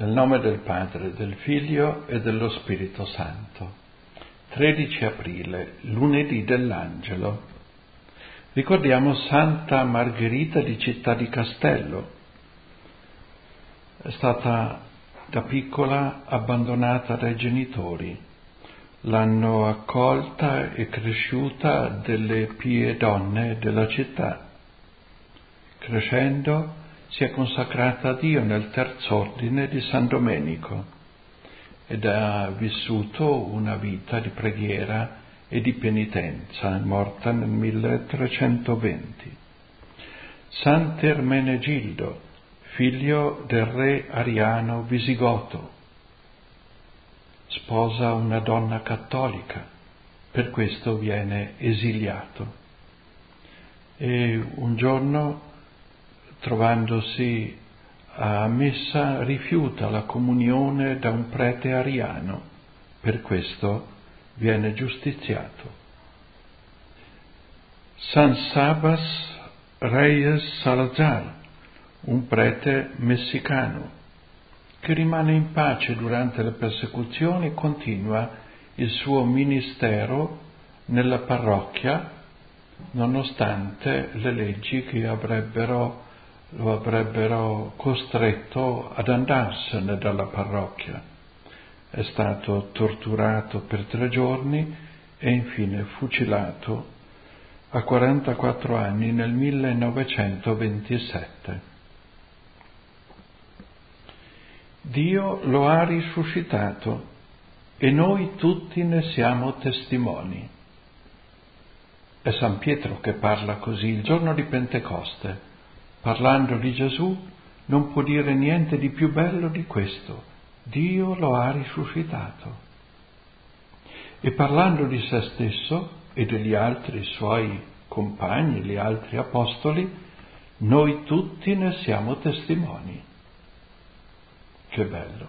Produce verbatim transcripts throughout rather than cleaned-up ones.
Nel nome del Padre, del Figlio e dello Spirito Santo. tredici aprile, lunedì dell'Angelo. Ricordiamo Santa Margherita di Città di Castello. È stata da piccola abbandonata dai genitori. L'hanno accolta e cresciuta delle pie donne della città. Crescendo si è consacrata a Dio nel terz'ordine di San Domenico ed ha vissuto una vita di preghiera e di penitenza, è morta nel milletrecentoventi. Sant'Ermenegildo, figlio del re Ariano Visigoto, sposa una donna cattolica, per questo viene esiliato. E un giorno, trovandosi a messa, rifiuta la comunione da un prete ariano, per questo viene giustiziato. San Sabas Reyes Salazar, un prete messicano, che rimane in pace durante le persecuzioni e continua il suo ministero nella parrocchia, nonostante le leggi che avrebbero lo avrebbero costretto ad andarsene dalla parrocchia. È stato torturato per tre giorni e infine fucilato a quarantaquattro anni nel millenovecentoventisette. Dio lo ha risuscitato e noi tutti ne siamo testimoni. È San Pietro che parla così il giorno di Pentecoste. Parlando di Gesù, non può dire niente di più bello di questo. Dio lo ha risuscitato. E parlando di se stesso e degli altri suoi compagni, gli altri apostoli, noi tutti ne siamo testimoni. Che bello!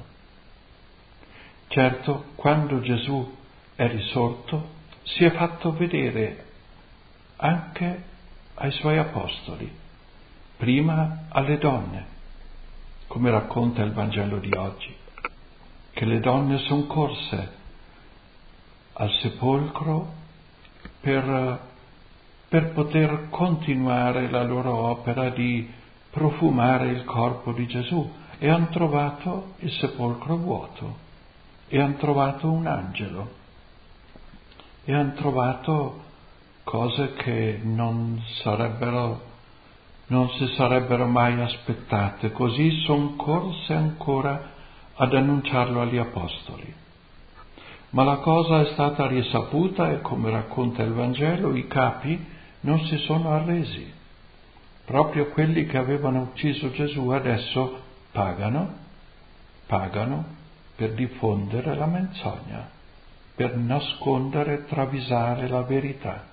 Certo, quando Gesù è risorto, si è fatto vedere anche ai suoi apostoli. Prima alle donne, come racconta il Vangelo di oggi, che le donne sono corse al sepolcro per, per poter continuare la loro opera di profumare il corpo di Gesù e hanno trovato il sepolcro vuoto e hanno trovato un angelo e hanno trovato cose che non sarebbero non si sarebbero mai aspettate, così son corse ancora ad annunciarlo agli apostoli. Ma la cosa è stata risaputa e, come racconta il Vangelo, i capi non si sono arresi. Proprio quelli che avevano ucciso Gesù adesso pagano, pagano per diffondere la menzogna, per nascondere e travisare la verità.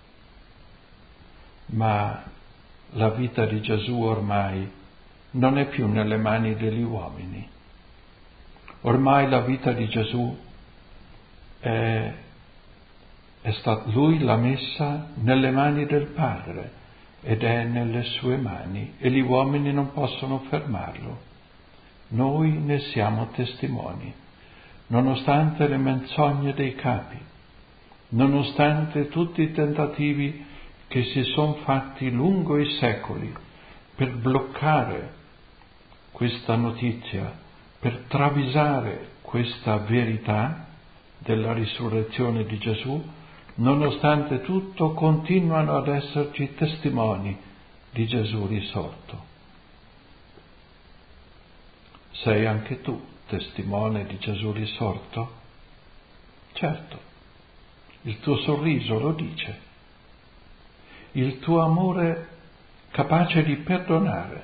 Ma la vita di Gesù ormai non è più nelle mani degli uomini. Ormai la vita di Gesù è, è stata, lui l'ha messa nelle mani del Padre ed è nelle sue mani e gli uomini non possono fermarlo. Noi ne siamo testimoni, nonostante le menzogne dei capi, nonostante tutti i tentativi che si sono fatti lungo i secoli per bloccare questa notizia, per travisare questa verità della risurrezione di Gesù, nonostante tutto continuano ad esserci testimoni di Gesù risorto. Sei anche tu testimone di Gesù risorto? Certo, il tuo sorriso lo dice. Il tuo amore capace di perdonare,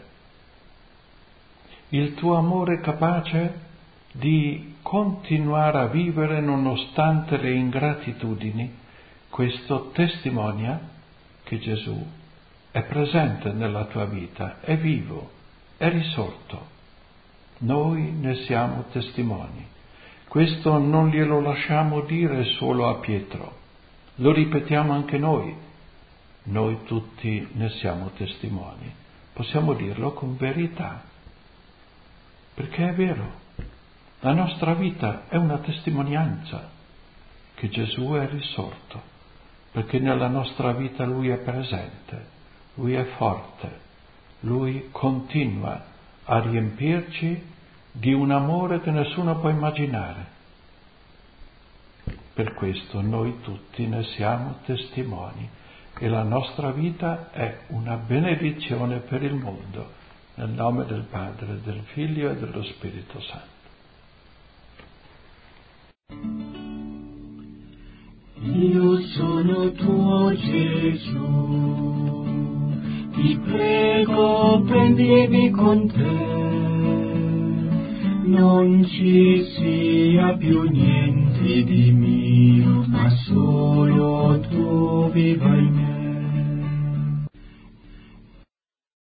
il tuo amore capace di continuare a vivere nonostante le ingratitudini, questo testimonia che Gesù è presente nella tua vita, è vivo, è risorto. Noi ne siamo testimoni. Questo non glielo lasciamo dire solo a Pietro, lo ripetiamo anche noi. Noi tutti ne siamo testimoni. Possiamo dirlo con verità, perché è vero. La nostra vita è una testimonianza che Gesù è risorto, perché nella nostra vita Lui è presente, Lui è forte, Lui continua a riempirci di un amore che nessuno può immaginare. Per questo noi tutti ne siamo testimoni e la nostra vita è una benedizione per il mondo, nel nome del Padre, del Figlio e dello Spirito Santo. Io sono tuo Gesù, ti prego prendimi con te, non ci sia più niente di mio, ma solo tu viva in me.